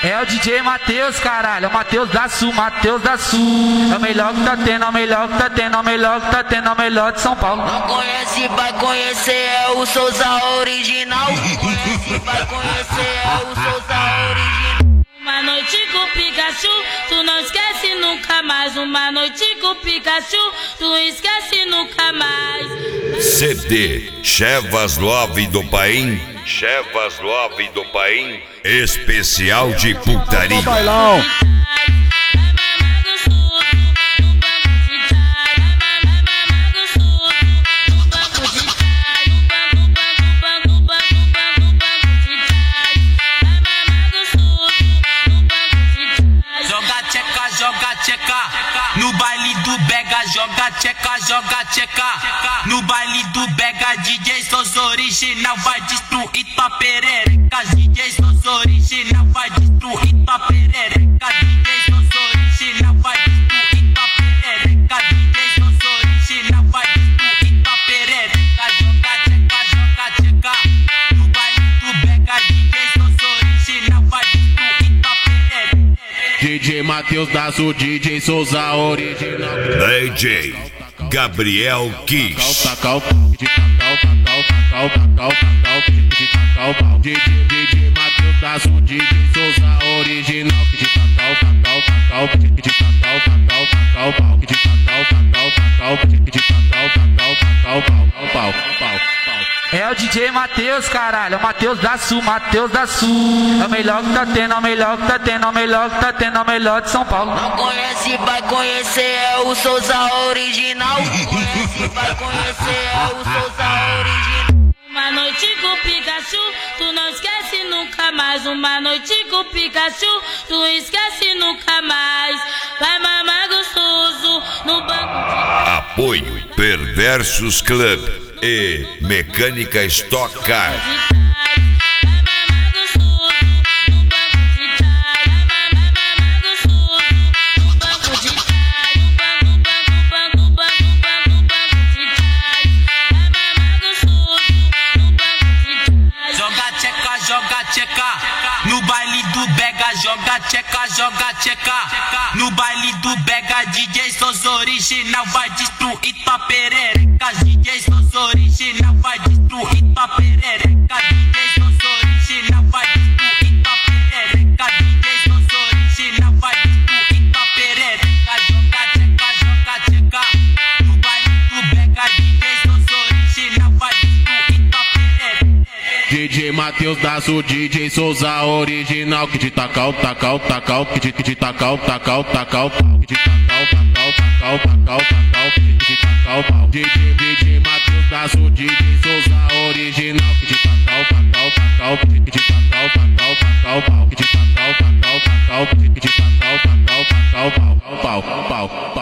É o DJ Matheus, caralho, é o Matheus da Sul, Matheus da Sul. É o melhor que tá tendo, é o melhor que tá tendo, é o melhor que tá tendo, é o melhor de São Paulo. Não conhece, vai conhecer, é o Souza original. Não conhece, vai conhecer, é o Souza original. Uma noite com Pikachu, tu não esquece nunca mais. Uma noite com Pikachu, tu esquece nunca mais. CD Chevas Love do Paim, Chevas Love do Paim, especial de putaria. Bailão. Joga tcheca, no baile do Bega, joga tcheca, no baile do Bega, DJ Souza original vai destruir tua perereca, DJ Souza original vai destruir tua perereca, DJ Souza original vai destruir tua perereca, DJ Souza original vai destruir tua perereca, joga tcheca, no baile do Bega, DJ Souza original vai destruir tua perereca. DJ Matheus da Sul, DJ Souza original. DJ Gabriel Kiss. DJ Matheus da Sul, DJ Souza original. É o DJ Matheus, caralho, é o Matheus da Sul, Matheus da Sul. É o melhor que tá tendo, é o melhor que tá tendo, é o melhor que tá tendo, é o melhor de São Paulo. Não conhece, vai conhecer, é o Souza original. Não conhece, vai conhecer, é o Souza original. Uma noite com Pikachu, tu não esquece nunca mais. Uma noite com Pikachu, tu esquece nunca mais. Vai mamar gostoso no banco de... Apoio Perversos Club e Mecânica Stock Car. Joga tcheca, no baile do Bega, joga tcheca, no baile do Bega, DJ Souza original vai destruir tua perereca, DJ Souza original vai destruir tua perereca, DJ Souza original vai destruir tua perereca, DJ Souza original vai destruir tua perereca, joga tcheca, no baile do Bega, DJ Souza original vai destruir tua perereca. DJ Matheus da Sul, DJ Souza original. Que de tacal, que de tacal, DJ Matheus da Sul, DJ Souza original. Que de tacal, que de tacal,